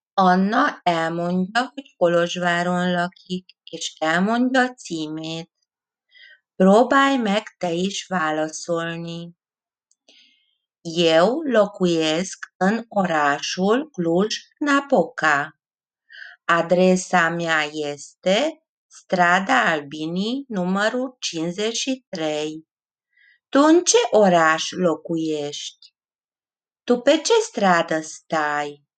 Anna elmondja, hogy Kolozsváron lakik, és elmondja a címét. Próbálj meg te is válaszolni. Eu locuiesc în orașul Cluj-Napoca. Adresa mea este Strada Albinii, numărul 53. Tu în ce oraș locuiești? Tu pe ce stradă stai?